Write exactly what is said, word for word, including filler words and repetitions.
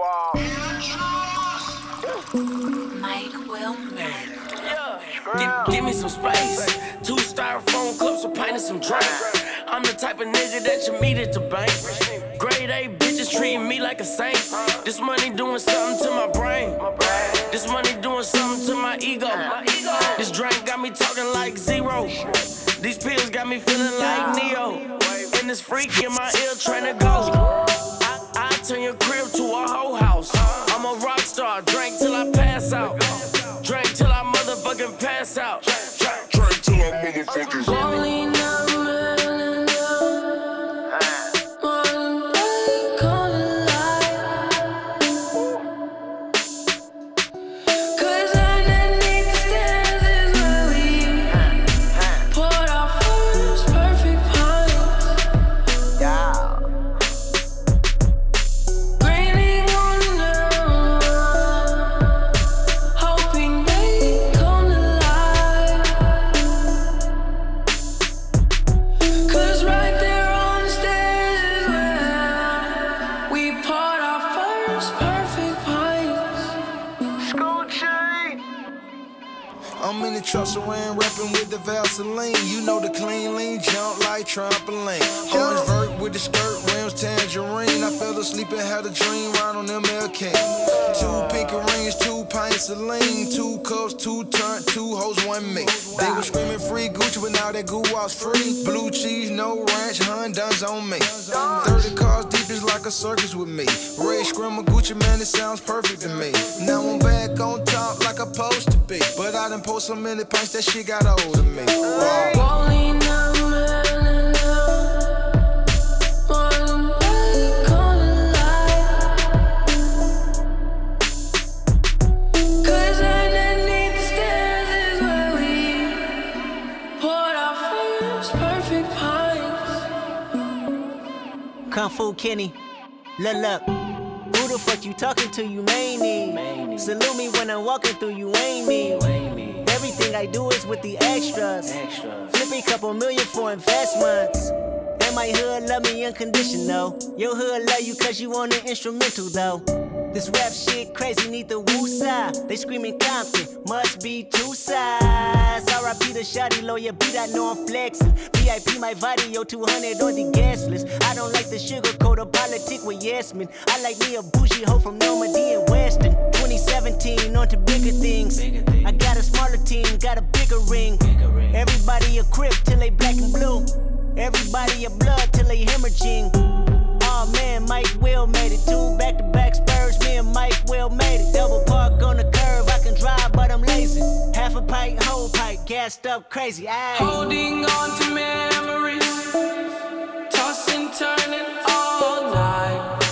Wow. Mike Will. Give, give me some space. Two styrofoam cups, a pint and some drink. I'm the type of nigga that you meet at the bank. Grade A bitches treating me like a saint. This money doing something to my brain. This money doing something to my ego. This drink got me talking like zero. These pills got me feeling like Neo. And this freak in my ear trying to go. I, I turn your crib to a whole house. I'm a rock star, drink till I pass out. Drink till I motherfucking pass out. Drink till I motherfucking Only I'm in the truck, so I ain't rapping with the Vaseline. You know the clean lean, jump like trampoline. Orange vert with the skirt, rims tangerine. I fell asleep and had a dream, right on M L K. Two pink rings, two pints of lean, two cups, two turn, two hoes, one me. They were screaming free Gucci, but now that goo was free. Blue cheese, no ranch, Honda's on me. thirty cars deep is like a circus with me. Red screamer Gucci, man, it sounds perfect to me. Now I'm back on top like I'm supposed to be, but I done post so many pints that shit got old of me. Wow. Kung Fu Kenny, look, look. Who the fuck you talking to, you mainly? Salute me when I'm walking through, you ain't me. Everything I do is with the extras. Flipping couple million for investments. And my hood love me unconditional. Your hood love you cause you on the instrumental though. This rap shit crazy, need the woo-side. They screaming Compton, must be two sides. R I P the shawty lawyer, beat I know I'm flexing. V I P my video, two hundred on the gas list. I don't like the sugarcoat or politic with yes men. I like me a bougie hoe from Normandy and Weston. twenty seventeen, on to bigger things. I got a smaller team, got a bigger ring. Everybody a crip till they black and blue. Everybody a blood till they hemorrhaging. Oh man, Mike Will made it. Two back-to-back Spurs, me and Mike Will made it. Double park on the curve, I can drive, but I'm lazy. Half a pint, whole pint, gassed up crazy. Aye. Holding on to memories, tossing, turning all night.